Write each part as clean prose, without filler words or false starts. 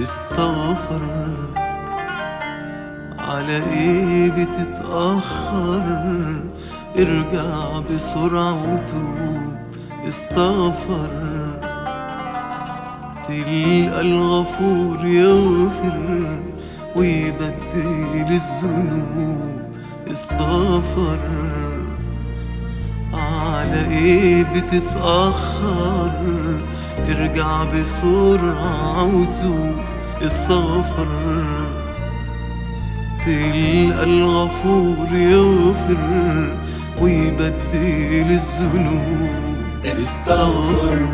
استغفر. على ايه بتتأخر؟ ارجع بسرعة وتوب. استغفر، تلقى الغفور يغفر ويبدل الذنوب. استغفر. على ايه بتتأخر؟ ارجع بسرعة وتوب. استغفر، تلقى الغفور يغفر ويبدل الذنوب. استغفر.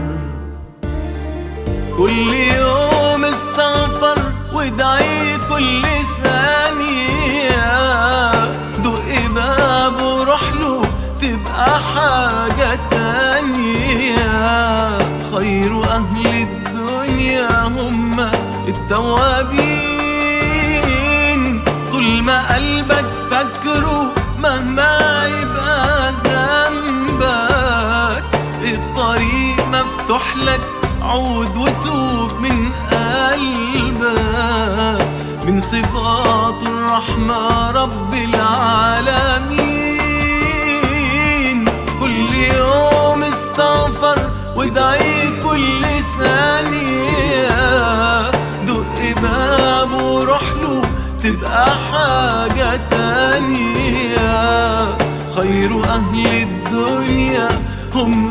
كل يوم استغفر وادعي كل ثانية. دق باب وروح له تبقى حاجة تانية. خير أهل الدنيا هم التوابين. طول ما قلبك فاكره مهما يبقى ذنبك، الطريق مفتوح لك، عود وتوب من قلبك. من صفات الرحمة رب العالمين. كل يوم استغفر وادعي كل ثانية. دق باب وروح له تبقى حاجة تانية. خير أهل الدنيا هم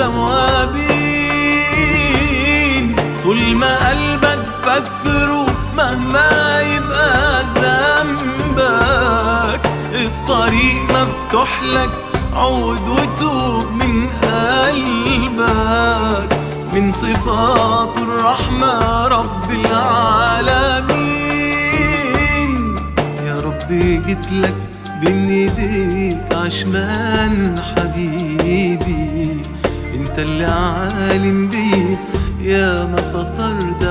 التوابين. طول ما قلبك فاكره مهما يبقى ذنبك، الطريق مفتوح لك، عود وتوب من قلبك. من صفات الرحمة رب العالمين. يا ربي جيتلك بين ايديك عشمان حبيبي. انت اللي عالم بي يا ما سترت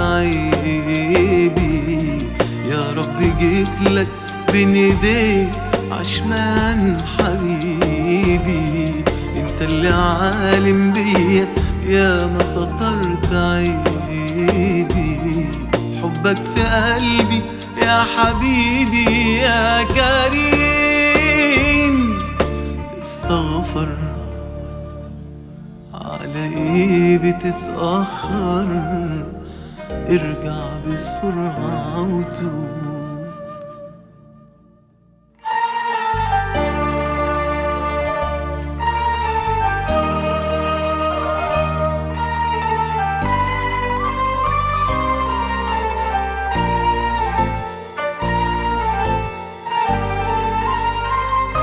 عيبي. يا ربي جيتلك بين ايديك عشمان حبيبي. انت اللي عالم بي يا ما سترت عيبي. حبك في قلبي يا حبيبي يا كريم. استغفر. على ايه بتتأخر؟ ارجع بسرعة وتوب.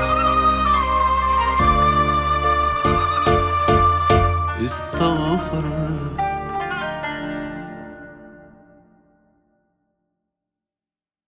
استغفر.